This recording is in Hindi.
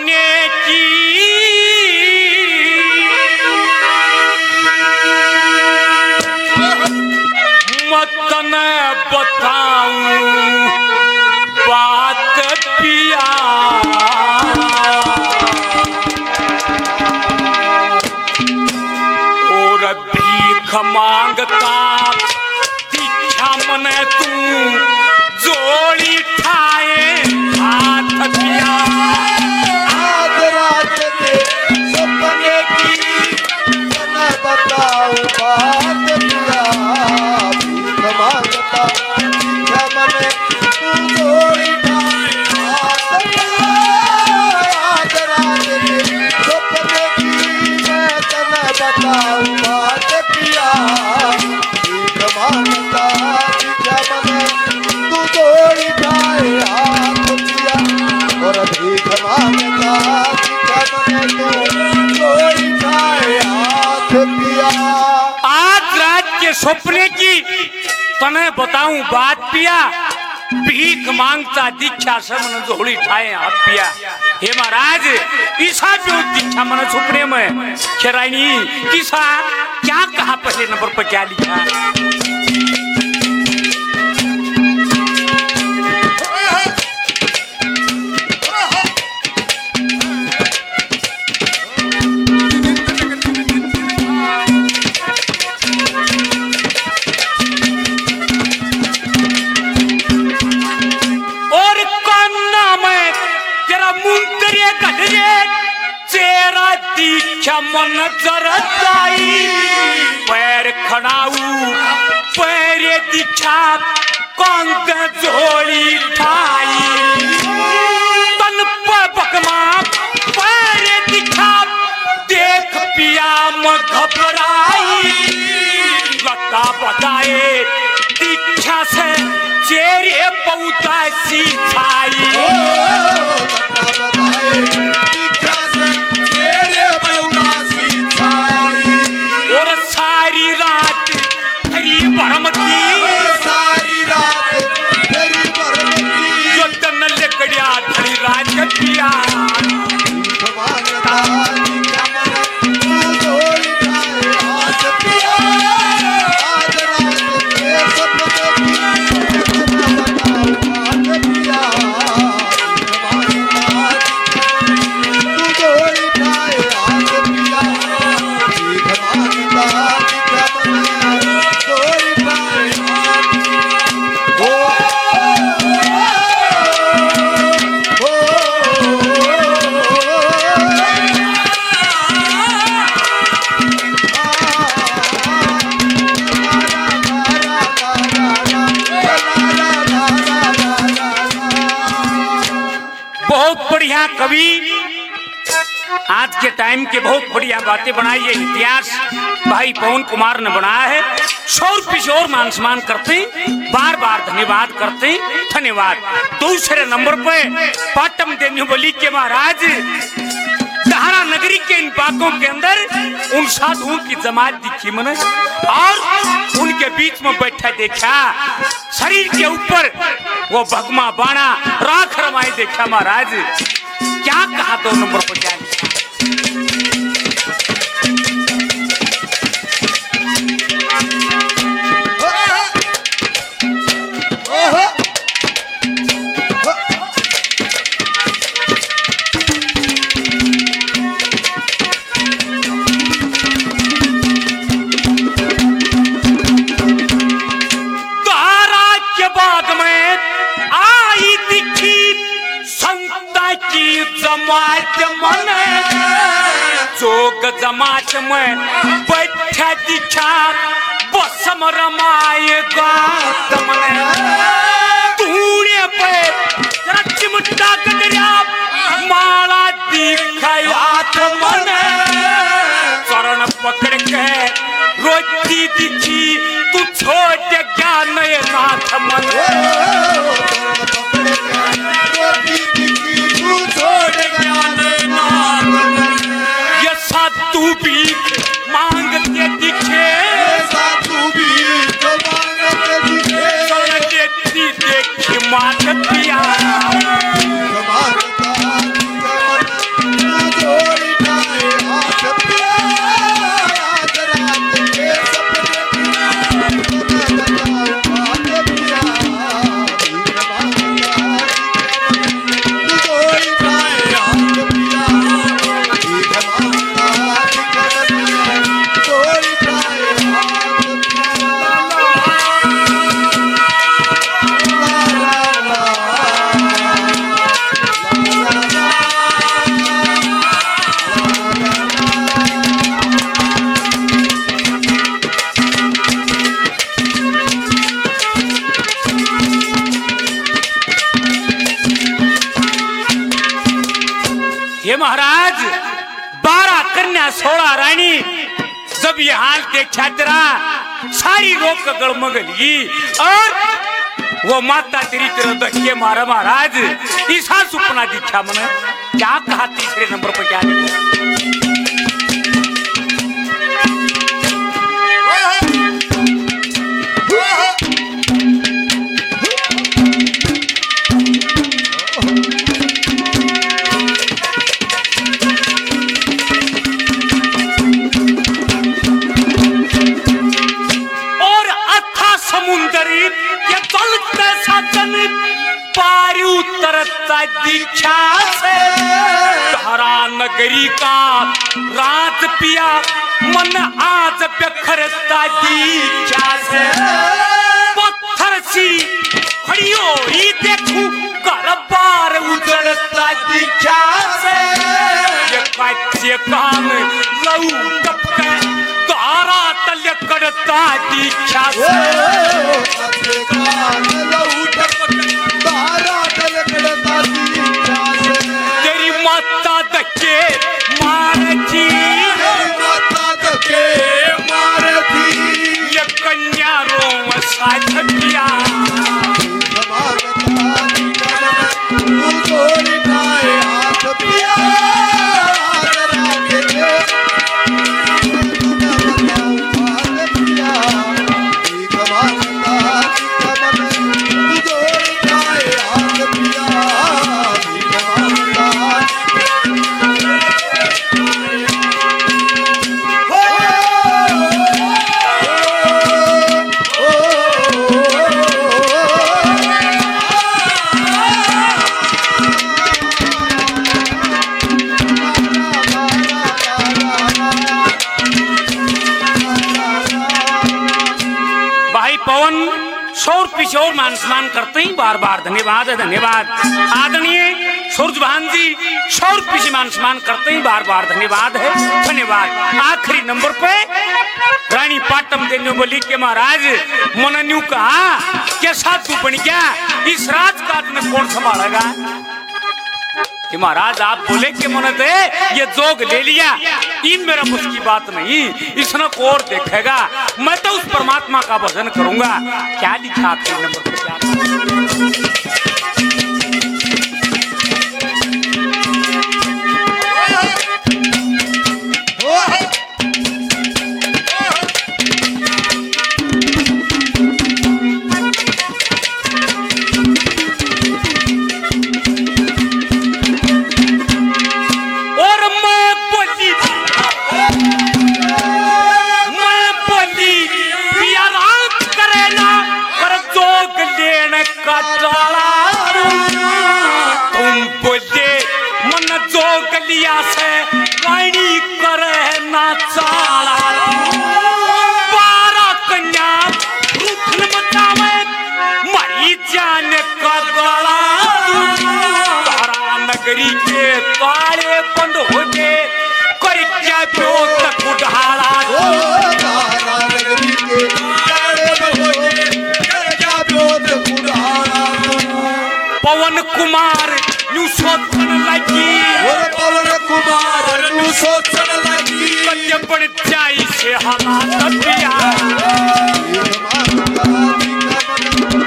सपने की मत न बताऊं बात पिया, और भीख मांगता दीक्षा मन तू जोड़ी ठाए हाथ पिया। आज रात के सपने की न बताऊं बात पिया, भीख मांगता दीक्षा मन तू जोड़ी ठाए हाथ पिया। आज रात के सपने की न बताऊं बात पिया, भीख मांगता दीक्षा मन तू जोड़ी ठाए हाथ पिया, और भीख मांगता दीक्षा मन तू जोड़ी ठाए हाथ पिया। आज रात के सपने की तने बताऊं बात पिया, भीख मांगता दीक्षा से मन जोड़ी ठाए हाथ पिया। हे महाराज ईसा जो दीक्षा मन सपने में खेरानी ईसा क्या कहा, पहले नंबर पर क्या लिखा? दीक्षा मन जरताई पैर खड़ाऊ पैरे दीक्षा कंग जोड़ी ठाई, तन पर बकमा पैरे दीक्षा देख पिया म घबराई, लता बताए दीक्षा से चेरे पौधा सी छाई। कवि आज के टाइम के बहुत बढ़िया बातें बनाई है। इतिहास भाई पवन कुमार ने बनाया है। शोर पिशोर मान सम्मान करते, बार बार धन्यवाद करते, धन्यवाद। दूसरे नंबर पे पाटम देन्यू बोली के महाराज दहाड़ा नगरी के इन बागों के अंदर उन साधुओं की जमात दिखी मैंने, और उनके बीच में बैठा देखा, शरीर के ऊपर वो भगमा बाणा राख रमाए देखा। महाराज क्या कहा? 2 नंबर पर क्या लिखा? जमात मन जोग जमात में बैठा दीक्षा बसम रमाएगा तमने तूने पे जरा चिमटा गदरिया माला दिखाया मन चरण पकड़ के रोटी दिखी तू छोड़ ज्ञान नाथ मन तू भी मांगते दिखे देखी मांग पिया ये महाराज 12 कन्या 16 रानी जब ये हाल देखा तेरा सारी रोक गड़मगली और वो माता तेरी तरह धक्के मारा महाराज ऐसा सुपना दिखा मैंने क्या कहा तीसरे नंबर पर क्या लिखा दीक्षा से धारा नगरी का रात पिया मन आज बिखरता दीक्षा से पत्थर सी खड़ी हुई देखूं घर बार उजड़ता दीक्षा से ये कच्चे कान लहू टपके धारा तल करता दीक्षा से कच्चे कान लहू टपके धारा तल करता दीक्षा से तेरी माता धक्के मारती माता धक्के मारती ये कन्या रोम साझिया किशोर मान सम्मान करते ही बार बार धन्यवाद है धन्यवाद आदरणीय सूरजभान जी शौर पीछे मान सम्मान करते ही बार बार धन्यवाद है धन्यवाद। आखिरी नंबर पे रानी पाटम देने बोली के महाराज मनन्यू कहा क्या साधु बन गया इस राजकाज में कौन संभालेगा कि महाराज आप बोले कि मनते ये जोग ले लिया इन मेरा मुझ की बात नहीं इसने को और देखेगा मैं तो उस परमात्मा का भजन करूंगा। क्या लिखा आखिरी नंबर पर पवन कुमार न्यू सोचन लगी पवन कुमार न्यू सोचन लगी कन्या बड़ चाई से हालात पिया